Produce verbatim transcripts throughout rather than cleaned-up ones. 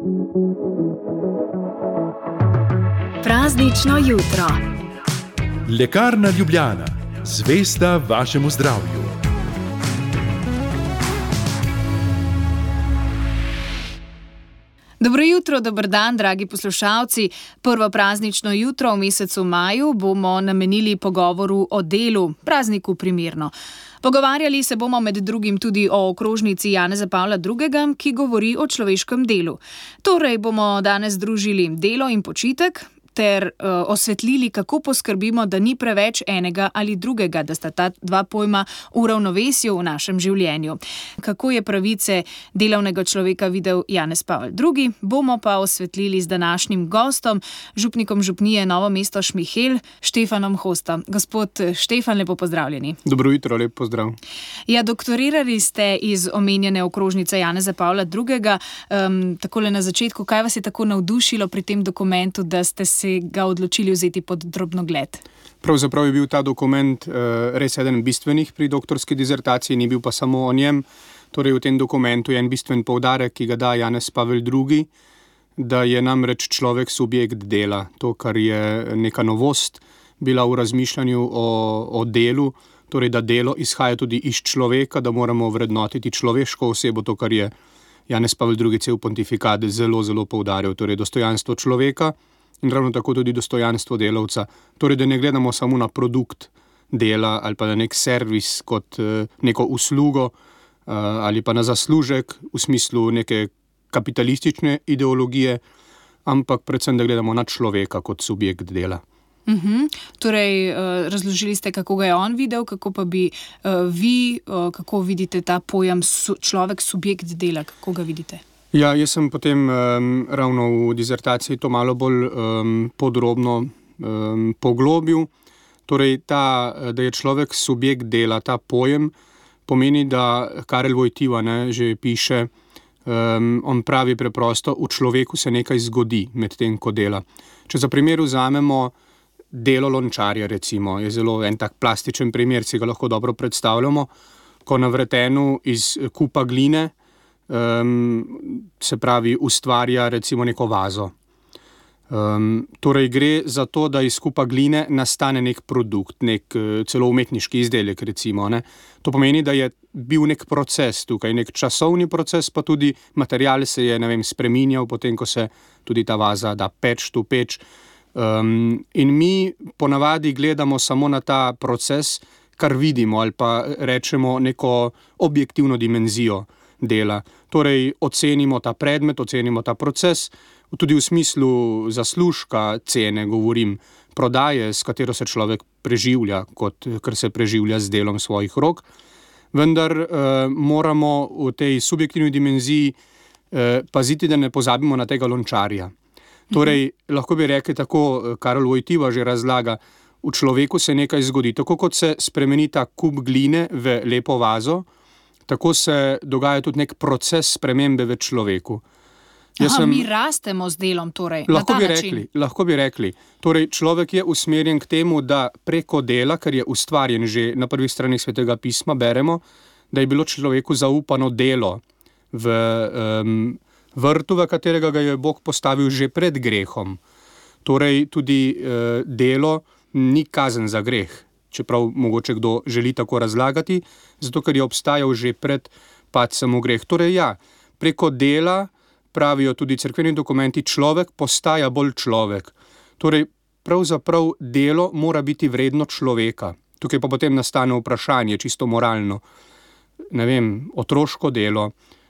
Praznično jutro. Lekarna Ljubljana, zvesta vašemu zdravju. Dobro jutro, dober dan, dragi poslušalci. Prvo praznično jutro v mesecu maju bomo namenili pogovoru o delu, prazniku primerno. Pogovarjali se bomo med drugim tudi o okrožnici Janeza Pavla drugega., ki govori o človeškem delu. Torej bomo danes združili delo in počitek ter uh, osvetlili, kako poskrbimo, da ni preveč enega ali drugega, da sta ta dva pojma v ravnovesju v našem življenju. Kako je pravice delavnega človeka videl Janez Pavel drugi., bomo pa osvetlili z današnjim gostom, župnikom župnije Novo mesto Šmihelj, Štefanom Hosto. Gospod Štefan, lepo pozdravljeni. Dobro jutro, lep pozdrav. Ja, doktorirali ste iz omenjene okrožnice Janeza Pavla drugega. Um, takole na začetku, kaj vas je tako navdušilo pri tem dokumentu, da ste se ga odločili vzeti pod drobnogled? Pravzaprav je bil ta dokument uh, res eden bistvenih pri doktorski dizertaciji, ni bil pa samo o njem. Torej v tem dokumentu je en bistven poudarek, ki ga da Janez Pavel drugi., da je namreč človek subjekt dela. To, kar je neka novost bila v razmišljanju o, o delu, torej da delo izhaja tudi iz človeka, da moramo vrednotiti človeško osebo, to, kar je Janez Pavel drugi. cel pontifikat zelo, zelo poudaril, torej dostojanstvo človeka in ravno tako tudi dostojanstvo delavca. Torej, da ne gledamo samo na produkt dela ali pa na nek servis kot neko uslugo ali pa na zaslužek v smislu neke kapitalistične ideologije, ampak predvsem, da gledamo na človeka kot subjekt dela. Uhum. Torej, razložili ste, kako ga je on videl, kako pa bi vi, kako vidite ta pojem človek subjekt dela, kako ga vidite? Ja, jaz sem potem um, ravno v dizertaciji to malo bolj um, podrobno um, poglobil. Torej, ta, da je človek subjekt dela, ta pojem pomeni, da Karel Wojtyła ne, že piše, um, on pravi preprosto, v človeku se nekaj zgodi med tem, ko dela. Če za primer vzamemo delo lončarja, recimo, je zelo en tak plastičen primer, si ga lahko dobro predstavljamo, ko na vretenu iz kupa gline Um, se pravi ustvarja recimo neko vazo. Um, torej gre za to, da iz kupa gline nastane nek produkt, nek celo umetniški izdelek recimo. Ne. To pomeni, da je bil nek proces tukaj, nek časovni proces, pa tudi material se je, ne vem, spreminjal, potem ko se tudi ta vaza da peč, tu peč. Um, in mi ponavadi gledamo samo na ta proces, kar vidimo ali pa rečemo neko objektivno dimenzijo dela. Torej, ocenimo ta predmet, ocenimo ta proces, tudi v smislu zaslužka, cene, govorim, prodaje, s katero se človek preživlja, kot kar se preživlja z delom svojih rok. Vendar eh, moramo v tej subjektivni dimenziji eh, paziti, da ne pozabimo na tega lončarja. Torej, mhm. lahko bi rekli tako, Karel Wojtyła že razlaga, v človeku se nekaj zgodi. Tako kot se spremeni ta kup gline v lepo vazo, tako se dogaja tudi nek proces spremembe v človeku. Jaz Aha, sem, mi rastemo z delom, torej, lahko na ta bi način. Rekli, lahko bi rekli. Torej, človek je usmerjen k temu, da preko dela, kar je ustvarjen že na prvih straneh Svetega pisma, beremo, da je bilo človeku zaupano delo v um, vrtu, v katerega ga je Bog postavil že pred grehom. Torej, tudi uh, delo ni kazen za greh, čeprav mogoče kdo želi tako razlagati, zato ker je obstajal že pred padcem v greh. Torej ja, preko dela, pravijo tudi cerkveni dokumenti, človek postaja bolj človek. Torej, pravzaprav delo mora biti vredno človeka. Tukaj pa potem nastane vprašanje, čisto moralno. Ne vem, otroško delo,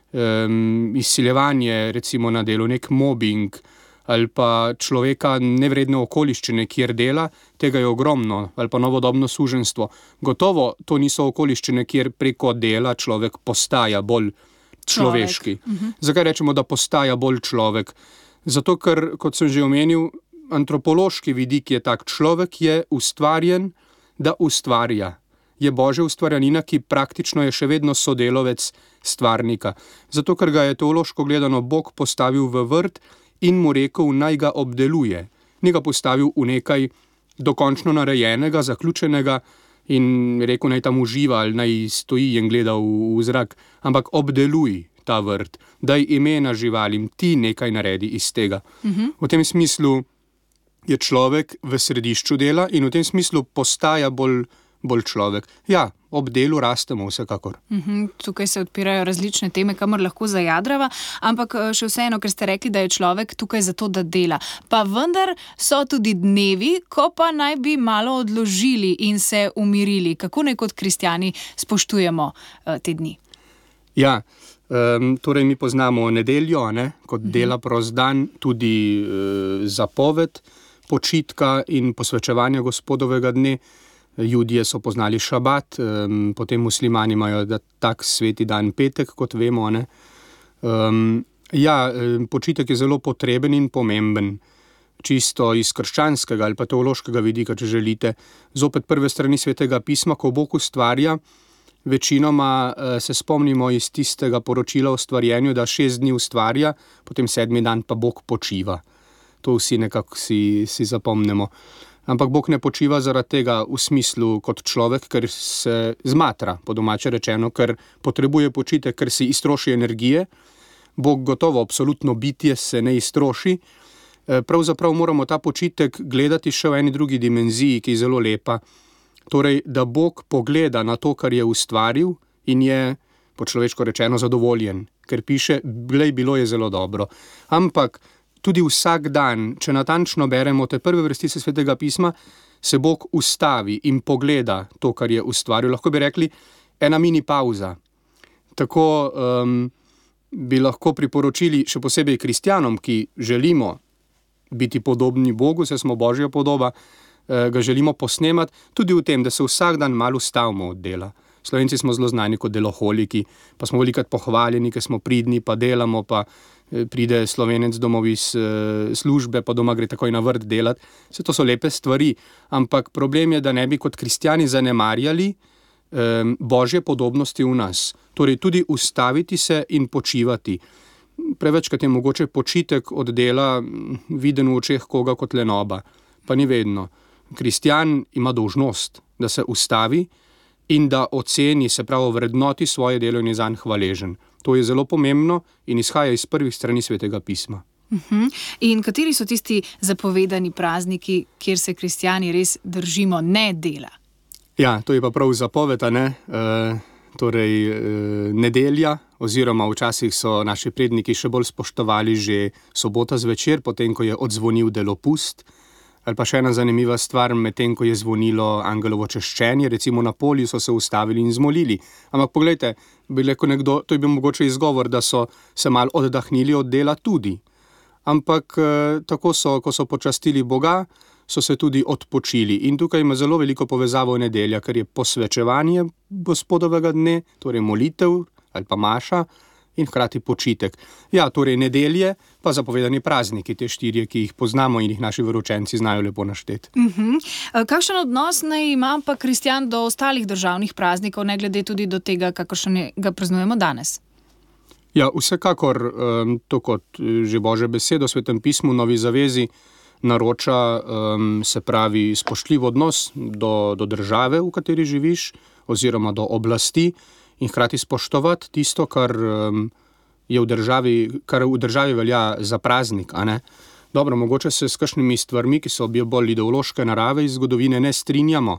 um, izsiljevanje recimo na delu, nek mobbing, ali pa človeka nevredne okoliščine, kjer dela, tega je ogromno, ali pa novodobno suženjstvo. Gotovo to niso okoliščine, kjer preko dela človek postaja bolj človeški. Uh-huh. Zakaj rečemo, da postaja bolj človek? Zato, ker, kot sem že omenil, antropološki vidik je tak, človek je ustvarjen, da ustvarja. Je Božja ustvarjanina, ki praktično je še vedno sodelovec stvarnika. Zato, ker ga je teološko gledano Bog postavil v vrt in mu rekel, naj ga obdeluje. Ni ga postavil v nekaj dokončno narejenega, zaključenega in rekel, naj tam uživa ali naj stoji in gleda v, v zrak, ampak obdeluj. ta vrt, daj imena živalim, ti nekaj naredi iz tega. Uh-huh. V tem smislu je človek v središču dela in v tem smislu postaja bolj, bolj človek. Ja, ob delu rastemo vsekakor. Uh-huh. Tukaj se odpirajo različne teme, kamor lahko zajadrava, ampak še vseeno, ker ste rekli, da je človek tukaj zato, da dela. Pa vendar so tudi dnevi, ko pa naj bi malo odložili in se umirili. Kako naj kot kristjani spoštujemo uh, te dni? Ja, um, torej mi poznamo nedeljo, ne, kot uh-huh. dela prost dan, tudi uh, zapoved počitka in posvečevanja Gospodovega dne. Judje so poznali šabat, um, potem muslimani imajo da, tak sveti dan petek, kot vemo. Ne? Um, ja, počitek je zelo potreben in pomemben, čisto iz krščanskega ali pa teološkega vidika, če želite. Zopet prve strani svetega pisma, ko Bog ustvarja, večinoma uh, se spomnimo iz tistega poročila o stvarjenju, da šest dni ustvarja, potem sedmi dan pa Bog počiva. To vsi nekako si, si zapomnimo. Ampak Bog ne počiva zaradi tega v smislu kot človek, ker se zmatra, po domače rečeno, ker potrebuje počitek, ker si iztroši energije. Bog gotovo, absolutno bitje se ne iztroši. Pravzaprav moramo ta počitek gledati še v eni drugi dimenziji, ki je zelo lepa. Torej, da Bog pogleda na to, kar je ustvaril in je, po človeško rečeno, zadovoljen. Ker piše, glej, bilo je zelo dobro. Ampak tudi vsak dan, če natančno beremo te prve vrstice svetega pisma, se Bog ustavi in pogleda to, kar je ustvaril. Lahko bi rekli, ena mini pauza. Tako um, bi lahko priporočili še posebej kristjanom, ki želimo biti podobni Bogu, saj smo Božja podoba, eh, ga želimo posnemati, tudi v tem, da se vsak dan malo ustavimo od dela. Slovenci smo zelo znani kot deloholiki, pa smo velikokrat pohvaljeni, ker smo pridni, pa delamo, pa pride Slovenec domov iz uh, službe, pa doma gre takoj na vrt delati. Vse to so lepe stvari, ampak problem je, da ne bi kot kristjani zanemarjali um, Božje podobnosti v nas. Torej tudi ustaviti se in počivati. Prevečkrat je mogoče počitek od dela viden v očeh koga kot lenoba, pa ni vedno. Kristjan ima dolžnost, da se ustavi in da oceni, se pravi vrednoti svoje delo in je zanj hvaležen. To je zelo pomembno in izhaja iz prvih strani svetega pisma. Uh-huh. In kateri so tisti zapovedani prazniki, kjer se kristjani res držimo ne dela? Ja, to je pa prav zapoved, ne? E, torej, e, nedelja, oziroma včasih so naši predniki še bolj spoštovali že sobota zvečer, potem ko je odzvonil delopust. Ali pa še ena zanimiva stvar, medtem ko je zvonilo angelovo češčenje, recimo na polju so se ustavili in zmolili. Ampak poglejte, bi rekel nekdo, to je bil mogoče izgovor, da so se malo oddahnili od dela tudi. Ampak eh, tako so, ko so počastili Boga, so se tudi odpočili. In tukaj ima zelo veliko povezavo nedelja, ker je posvečevanje Gospodovega dne, torej molitev ali pa maša, in hkrati počitek. Ja, torej nedelje, pa zapovedani prazniki, te štirje, ki jih poznamo in jih naši veroučenci znajo lepo našteti. Uh-huh. Kakšen odnos naj ima pa kristjan do ostalih državnih praznikov, ne glede tudi do tega, kakršen ga praznujemo danes? Ja, vsekakor, um, to kot že Božja beseda v Svetem pismu, Novi zavezi, naroča, um, se pravi, spoštljiv odnos do, do države, v kateri živiš, oziroma do oblasti, in hkrati spoštovati tisto, kar um, je v državi, kar v državi velja za praznik, a ne? Dobro, mogoče se s kakšnimi stvarmi, ki so bolj ideološke narave iz zgodovine, ne strinjamo,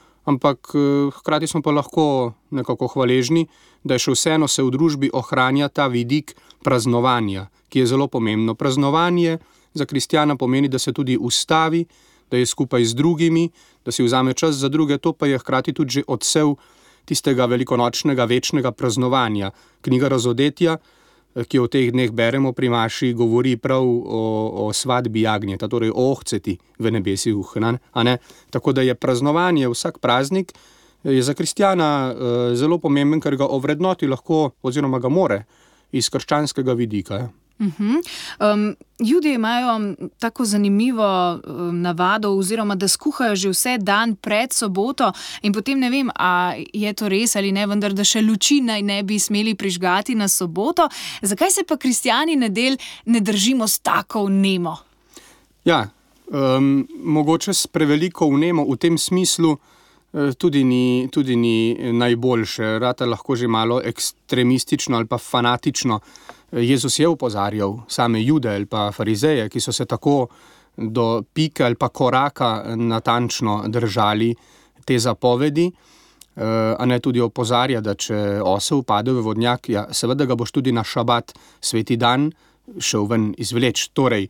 ampak uh, hkrati smo pa lahko nekako hvaležni, da je še vseeno se v družbi ohranja ta vidik praznovanja, ki je zelo pomembno. Praznovanje za kristjana pomeni, da se tudi ustavi, da je skupaj z drugimi, da si vzame čas za druge, to pa je hkrati tudi že odsev tistega velikonočnega večnega praznovanja. Knjiga Razodetja, ki jo v teh dneh beremo pri maši, govori prav o, o svadbi jagnjeta, torej o ohceti v nebesih, a ne? Tako da je praznovanje, vsak praznik, je za kristjana eh, zelo pomemben, ker ga ovrednoti lahko, oziroma ga more, iz krščanskega vidika. Ja. Uh-huh. Um, Judje imajo tako zanimivo um, navado, oziroma da skuhajo že vse dan pred soboto in potem ne vem, a je to res ali ne, vendar da še luči naj ne bi smeli prižgati na soboto. Zakaj se pa kristjani nedelj ne držimo s tako vnemo? Ja, um, mogoče s preveliko vnemo v tem smislu, tudi ni, tudi ni najboljše. Rata lahko že malo ekstremistično ali pa fanatično. Jezus je opozarjal same Jude ali pa farizeje, ki so se tako do pike ali pa koraka natančno držali te zapovedi, a ne tudi opozarja, da če osel pade v vodnjak, ja, seveda ga boš tudi na šabat, sveti dan, šel ven izvleč. Torej,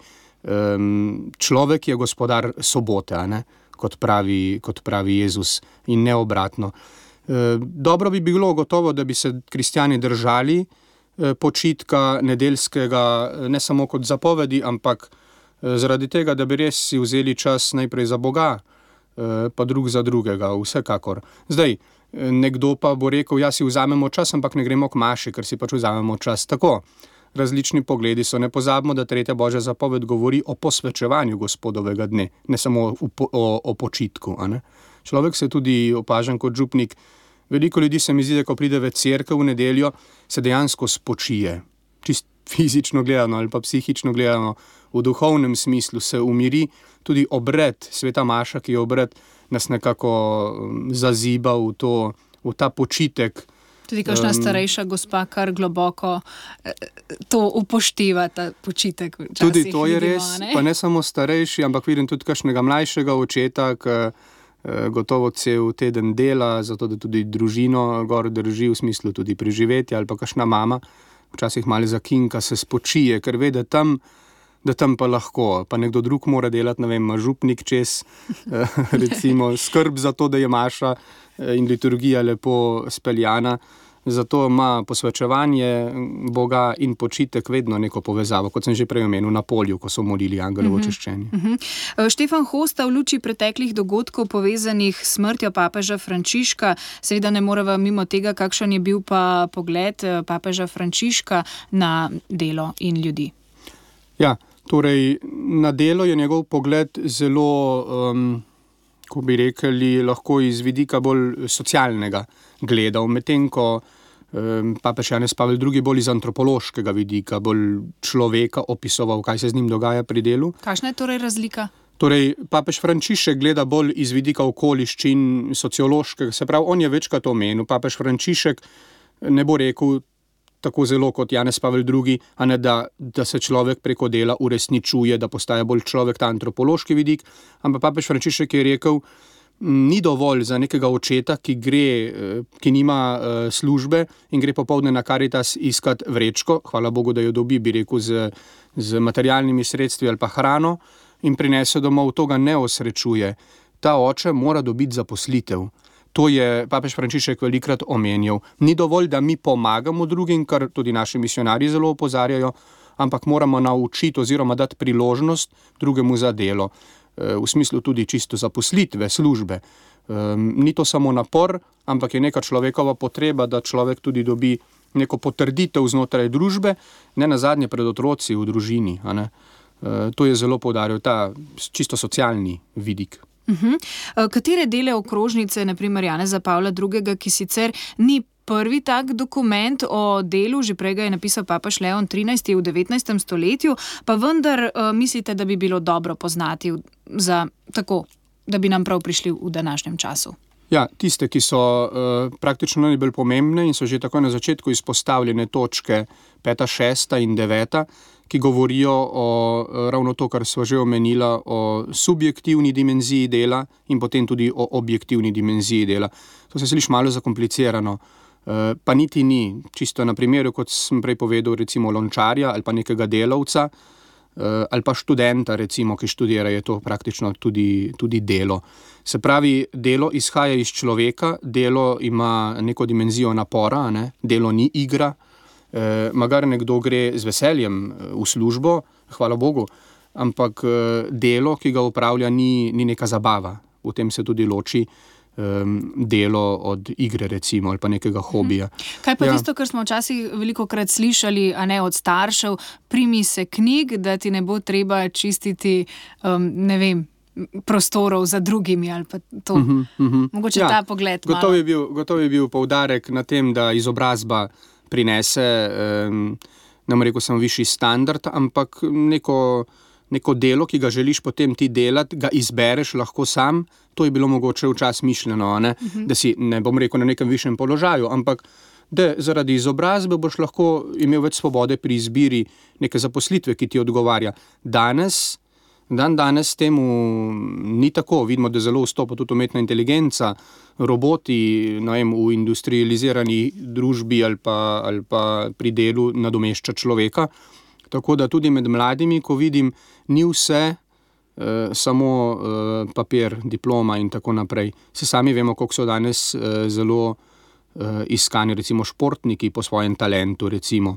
človek je gospodar sobote, a ne? Kot pravi, kot pravi Jezus, in ne obratno. Dobro bi bilo gotovo, da bi se kristjani držali počitka nedeljskega, ne samo kot zapovedi, ampak zaradi tega, da bi res si vzeli čas najprej za Boga, pa drug za drugega, vsekakor. Zdaj, nekdo pa bo rekel, ja, si vzamemo čas, ampak ne gremo k maši, ker si pač vzamemo čas. Tako, različni pogledi so. Ne pozabimo, da tretja Božja zapoved govori o posvečevanju Gospodovega dne, ne samo o, o, o počitku. A ne? Človek se tudi opažam kot župnik. Veliko ljudi se mi zdi, da ko pride v cerkev v nedeljo, se dejansko spočije. Čist fizično gledano ali pa psihično gledano, v duhovnem smislu se umiri. Tudi obred, sveta maša, ki je obred, nas nekako zaziba v, to, v ta počitek. Tudi kakšna um, starejša gospa kar globoko to upošteva, ta počitek. Včasih, tudi to je vidimo, res, ne? Pa ne samo starejši, ampak vidim tudi kakšnega mlajšega očeta, ki gotovo cel teden dela, zato da tudi družino gor drži, v smislu tudi preživetja, ali pa kakšna mama, včasih malo zakinka, se spočije, ker ve, da tam, da tam pa lahko, pa nekdo drug mora delati, ne vem, župnik čez, recimo skrb za to, da je maša in liturgija lepo speljana. Zato ima posvečevanje Boga in počitek vedno neko povezavo, kot sem že prej omenil na polju, ko so molili angelovo češčenje. Uh-huh. Uh-huh. Štefan Hosta, v luči preteklih dogodkov povezanih s smrtjo papeža Frančiška, seveda ne moreva mimo tega, kakšen je bil pa pogled papeža Frančiška na delo in ljudi. Ja, torej na delo je njegov pogled zelo, um, ko bi rekli, lahko iz vidika bolj socialnega gledal, medtem ko um, papež Janez Pavel drugi bolj iz antropološkega vidika, bolj človeka opisoval, kaj se z njim dogaja pri delu. Kakšna je torej razlika? Torej, papež Frančišek gleda bolj iz vidika okoliščin sociološkega, se pravi, on je večkrat omenil, papež Frančišek ne bo rekel tako zelo kot Janez Pavel drugi, a ne da, da se človek preko dela uresničuje, da postaja bolj človek, ta antropološki vidik, ampak papež Frančišek je rekel, ni dovolj za nekega očeta, ki gre, ki nima uh, službe in gre popoldne na Karitas iskat vrečko, hvala Bogu, da jo dobi, bi rekel, z, z materialnimi sredstvi ali pa hrano in prinese domov, to ga ne osrečuje. Ta oče mora dobiti zaposlitev. To je papež Frančišek velikrat omenjal. Ni dovolj, da mi pomagamo drugim, kar tudi naši misionarji zelo opozarjajo, ampak moramo naučiti oziroma dati priložnost drugemu za delo. V smislu tudi čisto zaposlitve, službe. Ni to samo napor, ampak je neka človekova potreba, da človek tudi dobi neko potrditev znotraj družbe, ne nazadnje pred otroci v družini. A ne? To je zelo poudaril ta čisto socialni vidik. Uh-huh. Katere dele okrožnice, na primer Janeza Pavla drugega, ki sicer ni prvi tak dokument o delu, že prej ga je napisal papež Leon trinajsti v devetnajstem stoletju, pa vendar uh, mislite, da bi bilo dobro poznati za tako, da bi nam prav prišli v današnjem času? Ja, tiste, ki so uh, praktično najbolj pomembne in so že takoj na začetku izpostavljene točke peta, šesta in deveta, ki govorijo o ravno to, kar sva že omenila, o subjektivni dimenziji dela in potem tudi o objektivni dimenziji dela. To se sliši malo zakomplicirano, pa niti ni. Čisto na primeru, kot sem prej povedal, recimo lončarja ali pa nekega delavca ali pa študenta, recimo, ki študira, je to praktično tudi, tudi delo. Se pravi, delo izhaja iz človeka, delo ima neko dimenzijo napora, ne? Delo ni igra. Eh, magar nekdo gre z veseljem v službo, hvala Bogu, ampak eh, delo, ki ga upravlja, ni, ni neka zabava. V tem se tudi loči eh, delo od igre, recimo, ali pa nekega hobija. Kaj pa ja. tisto, kar smo včasih velikokrat slišali, a ne od staršev, primi se knjig, da ti ne bo treba čistiti, um, ne vem, prostorov za drugimi ali pa to. Uh-huh, uh-huh. Mogoče ja, ta pogled malo. Gotov je bil, gotov je bil poudarek na tem, da izobrazba prinese, um, ne bom rekel samo višji standard, ampak neko, neko delo, ki ga želiš potem ti delati, ga izbereš lahko sam, to je bilo mogoče včasih mišljeno, ne? Uh-huh. Da si, ne bom rekel, na nekem višjem položaju, ampak da zaradi izobrazbe boš lahko imel več svobode pri izbiri neke zaposlitve, ki ti odgovarja. Danes, dan danes temu ni tako. Vidimo, da zelo vstopa tudi umetna inteligenca, roboti, ne vem, v industrializirani družbi ali pa, ali pa pri delu nadomešča človeka. Tako da tudi med mladimi, ko vidim, ni vse eh, samo eh, papir, diploma in tako naprej. Se sami vemo, koliko so danes eh, zelo eh, iskani, recimo športniki po svojem talentu, recimo,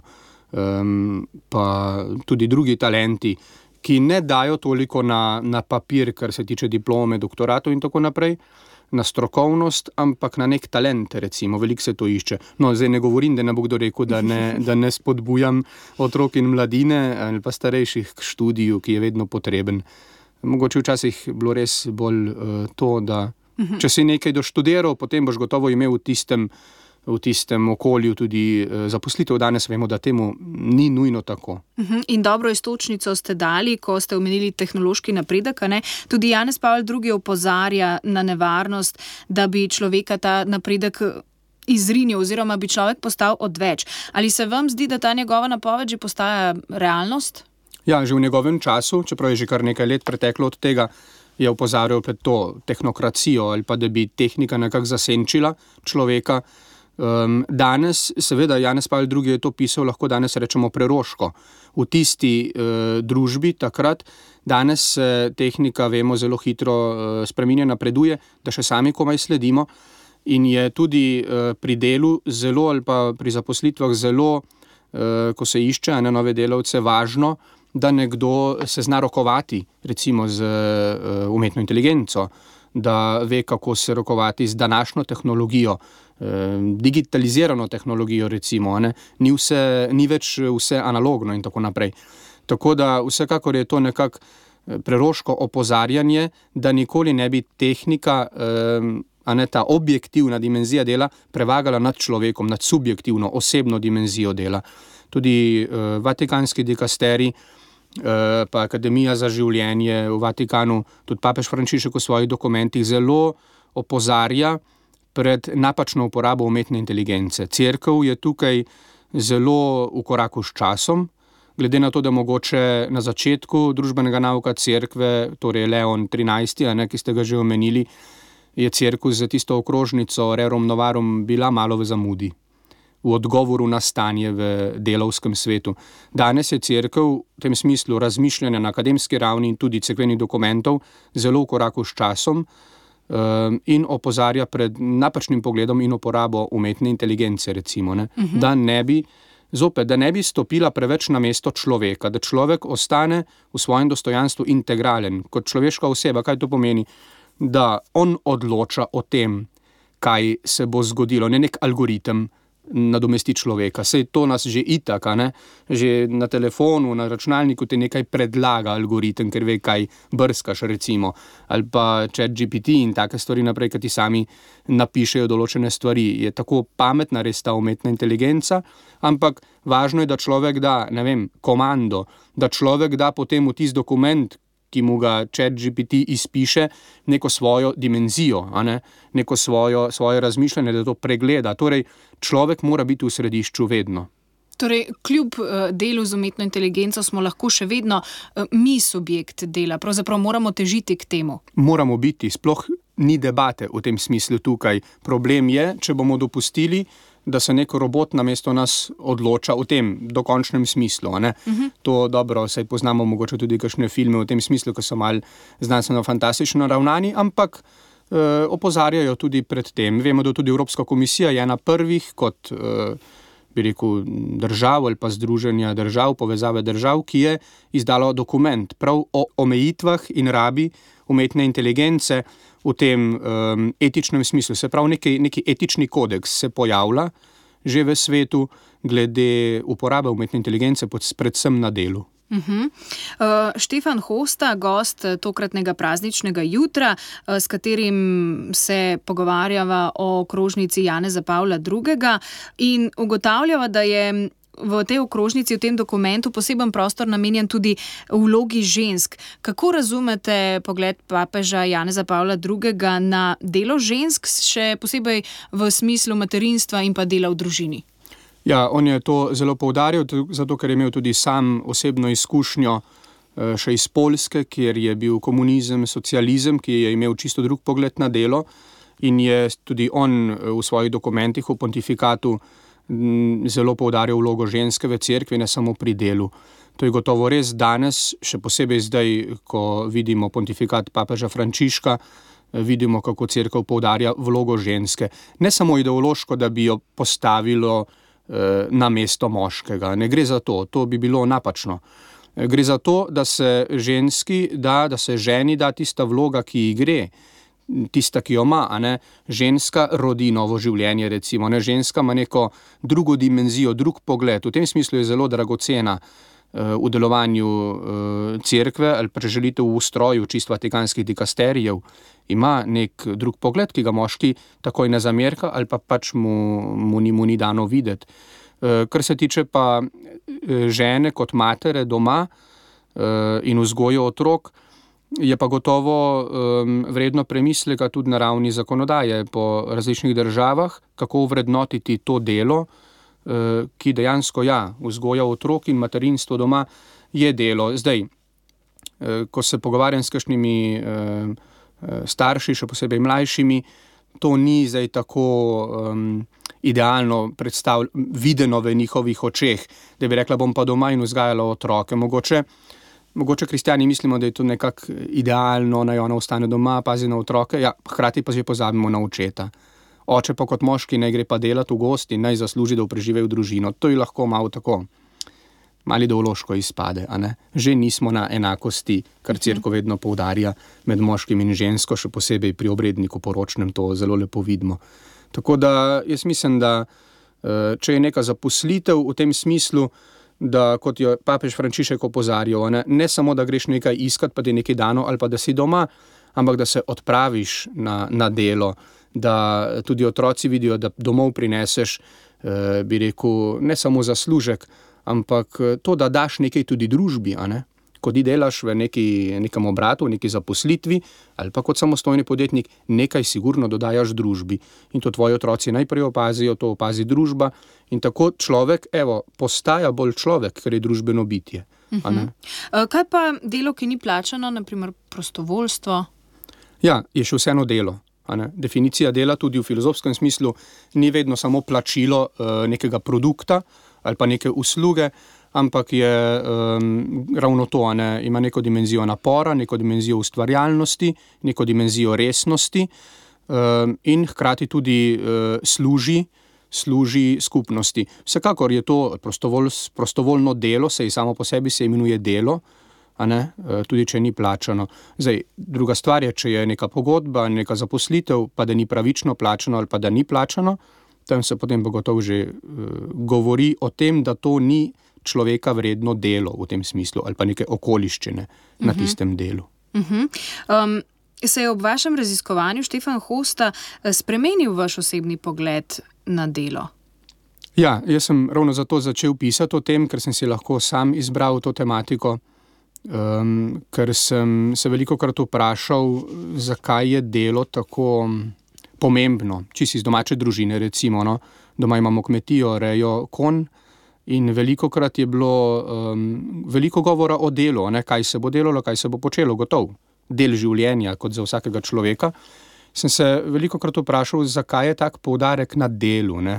um, pa tudi drugi talenti, ki ne dajo toliko na, na papir, kar se tiče diplome, doktoratov in tako naprej, na strokovnost, ampak na nek talent, recimo, veliko se to išče. No, zdaj ne govorim, da ne bo kdo rekel, da ne, da ne spodbujam otrok in mladine ali pa starejših k študiju, ki je vedno potreben. Mogoče včasih bilo res bolj uh, to, da če si nekaj doštudiral, potem boš gotovo imel v tistem, v tistem okolju tudi uh, zaposlitev. Danes vemo, da temu ni nujno tako. In dobro iztočnico ste dali, ko ste omenili tehnološki napredek, ne? Tudi Janez Pavel drugi opozarja na nevarnost, da bi človeka ta napredek izrinil oziroma bi človek postal odveč. Ali se vam zdi, da ta njegova napoved že postaja realnost? Ja, že v njegovem času, čeprav je že kar nekaj let preteklo od tega, je opozarjal pred to tehnokracijo ali pa da bi tehnika nekako zasenčila človeka. Um, danes, seveda, Janez Pavel drugi je to pisal, lahko danes rečemo preroško. V tisti uh, družbi takrat, danes se tehnika, vemo, zelo hitro uh, spreminja, napreduje, da še sami komaj sledimo in je tudi uh, pri delu zelo ali pa pri zaposlitvah zelo, uh, ko se išče na nove delavce, važno, da nekdo se zna rokovati, recimo z uh, umetno inteligenco, da ve, kako se rokovati z današnjo tehnologijo, digitalizirano tehnologijo, recimo, ne? Ni, vse, ni več vse analogno in tako naprej. Tako da vsekakor je to nekako preroško opozarjanje, da nikoli ne bi tehnika, a ne ta objektivna dimenzija dela, prevagala nad človekom, nad subjektivno, osebno dimenzijo dela. Tudi uh, vatikanski dikasterij, uh, pa Akademija za življenje v Vatikanu, tudi papež Frančišek v svojih dokumentih zelo opozarja pred napačno uporabo umetne inteligence. Cerkev je tukaj zelo v koraku s časom, glede na to, da mogoče na začetku družbenega nauka cerkve, torej Leon trinajsti, a ne, ki ste ga že omenili, je cerkev za tisto okrožnico Rerum Novarum bila malo v zamudi v odgovoru na stanje v delavskem svetu. Danes je cerkev v tem smislu razmišljanja na akademski ravni in tudi cerkvenih dokumentov zelo v koraku s časom in opozarja pred napačnim pogledom in uporabo umetne inteligence, recimo, ne? Uh-huh. Da ne bi, zopet, da ne bi stopila preveč na mesto človeka, da človek ostane v svojem dostojanstvu integralen, kot človeška oseba. Kaj to pomeni? Da on odloča o tem, kaj se bo zgodilo, ne nek algoritem nadomesti človeka. Sej to nas že itak, ne? Že na telefonu, na računalniku ti nekaj predlaga algoritem, ker ve, kaj brskaš, recimo, ali pa ChatGPT in take stvari naprej, ki ti sami napišejo določene stvari. Je tako pametna res ta umetna inteligenca, ampak važno je, da človek da, ne vem, komando, da človek da potem v tisti dokument, ki mu ga ChatGPT izpiše, neko svojo dimenzijo, a ne? Neko svojo, svoje razmišljanje, da to pregleda. Torej, človek mora biti v središču vedno. Torej, kljub uh, delu z umetno inteligenco smo lahko še vedno uh, mi subjekt dela. Pravzaprav moramo težiti k temu. Moramo biti. Sploh ni debate v tem smislu tukaj. Problem je, če bomo dopustili, da se nek robot namesto nas odloča v tem dokončnem smislu. Ne? Uh-huh. To dobro, saj poznamo mogoče tudi kakšne filme v tem smislu, ki so malo znanstveno fantastično ravnani, ampak eh, opozarjajo tudi pred tem. Vemo, da tudi Evropska komisija je ena prvih kot eh, bi rekel držav ali pa združenja držav, povezave držav, ki je izdala dokument prav o omejitvah in rabi umetne inteligence v tem um, etičnem smislu. Se pravi, neki, neki etični kodeks se pojavlja že v svetu glede uporabe umetne inteligence, predvsem na delu. Uh-huh. Uh, Štefan Hosta, gost tokratnega prazničnega jutra, uh, s katerim se pogovarjava o krožnici Janeza Pavla drugega in ugotavljava, da je v tej okrožnici, v tem dokumentu poseben prostor namenjen tudi vlogi žensk. Kako razumete pogled papeža Janeza Pavla drugega. na delo žensk, še posebej v smislu materinstva in pa dela v družini? Ja, on je to zelo poudaril, zato ker je imel tudi sam osebno izkušnjo še iz Poljske, kjer je bil komunizem, socializem, ki je imel čisto drug pogled na delo in je tudi on v svojih dokumentih v pontifikatu zelo poudaril vlogo ženske v cerkvi, ne samo pri delu. To je gotovo res danes, še posebej zdaj, ko vidimo pontifikat papeža Frančiška, vidimo, kako cerkev poudarja vlogo ženske. Ne samo ideološko, da bi jo postavilo na mesto moškega. Ne gre za to, to bi bilo napačno. Gre za to, da se ženski da, da se ženi da tista vloga, ki ji gre, tista, ki jo ima, a ne. Ženska rodi novo življenje, recimo, ne. Ženska ima neko drugo dimenzijo, drug pogled. V tem smislu je zelo dragocena v delovanju cerkve, ali pa če želite v ustroju čisto vatikanskih dikasterijev, ima nek drug pogled, ki ga moški takoj ne zamerka, ali pa pač mu, mu, ni, mu ni dano videti. Kar se tiče pa žene kot matere doma in vzgojo otrok, je pa gotovo vredno premisleka tudi na ravni zakonodaje po različnih državah, kako vrednotiti to delo, ki dejansko, ja, vzgoja otrok in materinstvo doma je delo. Zdaj, ko se pogovarjam s kakšnimi starši, še posebej mlajšimi, to ni zdaj tako um, idealno predstav, videno v njihovih očeh, da bi rekla, bom pa doma in vzgajala otroke. Mogoče, mogoče kristjani mislimo, da je to nekako idealno, naj ona ostane doma, pazi na otroke, ja, hkrati pa že pozabimo na očeta. Oče pa kot moški naj gre pa delati v gosti, naj zasluži, da preživi v družino. To je lahko malo tako, malo ideološko izpade, a ne? Že nismo na enakosti, kar cerkev vedno poudarja med moškim in žensko, še posebej pri obredniku poročnem, to zelo lepo vidimo. Tako da jaz mislim, da če je neka zaposlitev v tem smislu, da kot jo papež Frančišek opozarjal, ne, ne samo, da greš nekaj iskat, pa da je nekaj dano, ali pa da si doma, ampak da se odpraviš na, na delo, da tudi otroci vidijo, da domov prineseš, eh, bi rekel, ne samo zaslužek, ampak to, da daš nekaj tudi družbi, a ne? Ko ti delaš v neki, nekem obratu, v neki zaposlitvi, ali pa kot samostojni podjetnik, nekaj sigurno dodajaš družbi. In to tvoji otroci najprej opazijo, to opazi družba in tako človek, evo, postaja bolj človek, ker je družbeno bitje. A ne? Uh-huh. Kaj pa delo, ki ni plačano, na primer prostovoljstvo? Ja, je še vseeno delo. Definicija dela tudi v filozofskem smislu ni vedno samo plačilo uh, nekega produkta ali pa neke usluge, ampak je um, ravno to, ne, ima neko dimenzijo napora, neko dimenzijo ustvarjalnosti, neko dimenzijo resnosti um, in hkrati tudi uh, služi, služi skupnosti. Vsekakor je to prostovolj, prostovoljno delo, saj samo po sebi se imenuje delo, a ne, tudi če ni plačano. Zdaj, druga stvar je, če je neka pogodba, neka zaposlitev, pa da ni pravično plačano ali pa da ni plačano, tam se potem bo gotovo že uh, govori o tem, da to ni človeka vredno delo v tem smislu ali pa neke okoliščine uh-huh. na tistem delu. Uh-huh. Um, se je ob vašem raziskovanju Štefan Hosta spremenil vaš osebni pogled na delo? Ja, jaz sem ravno zato začel pisati o tem, ker sem si lahko sam izbral to tematiko. Um, ker sem se velikokrat vprašal, zakaj je delo tako pomembno, čisto iz domače družine recimo, no? Doma imamo kmetijo, rejo konj in velikokrat je bilo um, veliko govora o delu, ne? Kaj se bo delalo, kaj se bo počelo, gotov, del življenja kot za vsakega človeka. Sem se velikokrat vprašal, zakaj je tak poudarek na delu, ne?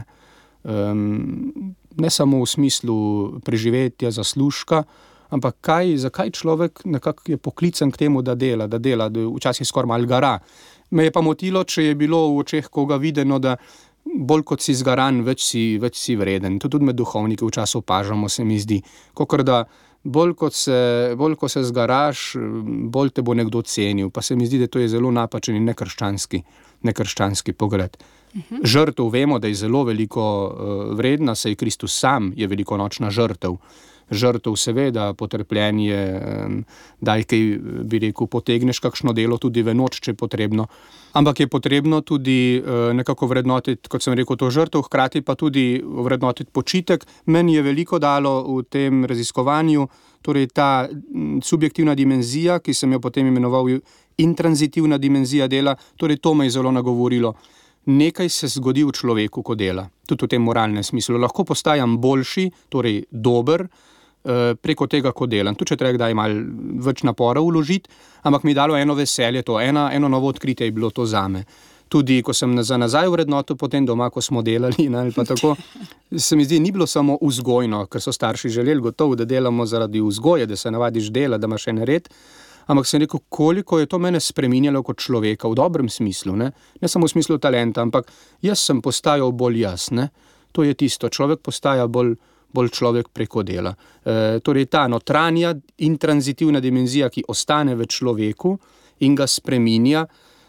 Um, ne samo v smislu preživetja, zaslužka, ampak kaj, zakaj človek nekako je poklican k temu, da dela, da dela, da včasih skoraj malo gara. Me je pa motilo, če je bilo v očeh koga videno, da bolj kot si zgaran, več si, več si vreden. To tudi med duhovniki včasih opažamo, se mi zdi. Kakor da bolj kot se, bolj ko se zgaraš, bolj te bo nekdo cenil. Pa se mi zdi, da to je zelo napačen in nekrščanski, nekrščanski pogled. Uh-huh. Žrtev vemo, da je zelo veliko uh, vredna, saj Kristus sam je velikonočna žrtev. žrtev, seveda, potrpljenje, daj kaj, bi rekel, potegneš kakšno delo tudi v noč, če je potrebno. Ampak je potrebno tudi nekako vrednotiti, kot sem rekel, to žrtev, hkrati pa tudi vrednotiti počitek. Meni je veliko dalo v tem raziskovanju, torej ta subjektivna dimenzija, ki sem jo potem imenoval intranzitivna dimenzija dela, torej to me je zelo nagovorilo. Nekaj se zgodi v človeku, ko dela, tudi v tem moralnem smislu. Lahko postajam boljši, torej dober, preko tega, ko delam. Tudi če treba kdaj malo več napora vložiti, ampak mi je dalo eno veselje, to ena, eno novo odkritje je bilo to zame. Tudi ko sem za nazaj vrednotil potem doma, ko smo delali, ne, ali pa tako, se mi zdi, ni bilo samo vzgojno, ker so starši želeli gotovo, da delamo zaradi vzgoje, da se navadiš dela, da imaš en red, ampak sem rekel, koliko je to mene spreminjalo kot človeka, v dobrem smislu, ne, ne samo v smislu talenta, ampak jaz sem postajal bolj jaz, ne, to je tisto, človek postaja bolj, bolj človek preko dela. E, torej ta notranja intranzitivna dimenzija, ki ostane v človeku in ga spreminja,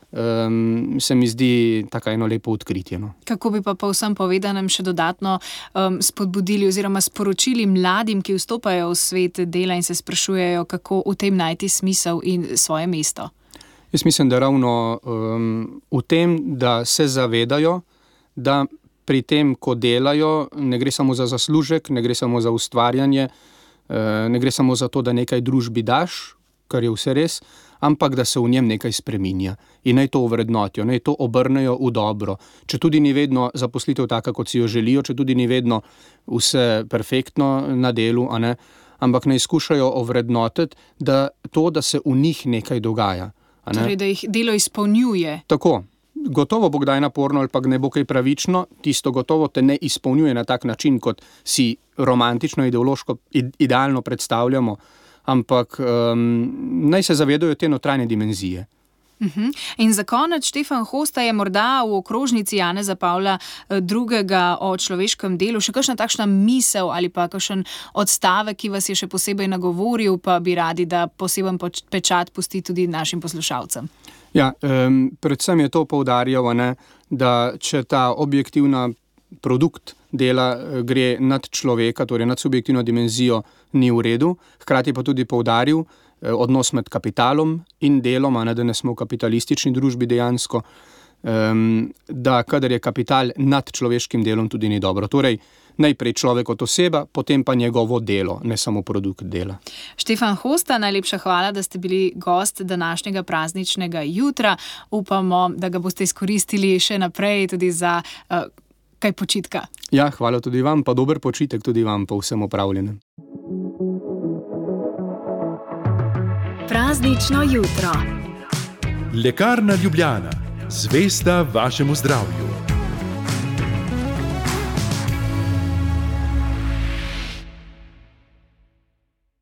Um, se mi zdi tako eno lepo odkritje. No. Kako bi pa po vsem povedanem še dodatno um, spodbudili oziroma sporočili mladim, ki vstopajo v svet dela in se sprašujejo, kako v tem najti smisel in svoje mesto? Jaz mislim, da ravno um, v tem, da se zavedajo, da pri tem, ko delajo, ne gre samo za zaslužek, ne gre samo za ustvarjanje, uh, ne gre samo za to, da nekaj družbi daš, kar je vse res, ampak da se v njem nekaj spreminja in naj to ovrednotijo, naj to obrnejo v dobro. Če tudi ni vedno zaposlitev taka, kot si jo želijo, če tudi ni vedno vse perfektno na delu, a ne, ampak naj skušajo ovrednotiti, da to, da se v njih nekaj dogaja. A ne? Torej, da jih delo izpolnjuje. Tako. Gotovo bo kdaj naporno ali pa ne bo kaj pravično, tisto gotovo te ne izpolnjuje na tak način, kot si romantično, ideološko, idealno predstavljamo, ampak um, naj se zavedajo te notranje dimenzije. Uh-huh. In za konec, Štefan Hosta, je morda v okrožnici Janeza Pavla drugega o človeškem delu še kakšna takšna misel ali pa kakšen odstavek, ki vas je še posebej nagovoril, pa bi radi, da poseben pečat pusti tudi našim poslušalcem? Ja, um, predvsem je to poudarjal, ne, da če ta objektivna produkt dela gre nad človeka, torej nad subjektivno dimenzijo, ni v redu. Hkrati pa tudi poudaril eh, odnos med kapitalom in delom, a ne, da ne smo v kapitalistični družbi dejansko, um, da kadar je kapital nad človeškim delom, tudi ni dobro. Torej, najprej človek kot oseba, potem pa njegovo delo, ne samo produkt dela. Štefan Hosta, najlepša hvala, da ste bili gost današnjega prazničnega jutra. Upamo, da ga boste izkoristili še naprej tudi za uh, kaj počitka. Ja, hvala tudi vam, pa dober počitek tudi vam po vsem opravljenem. Praznično jutro. Lekarna Ljubljana, zvesta vašemu zdravju.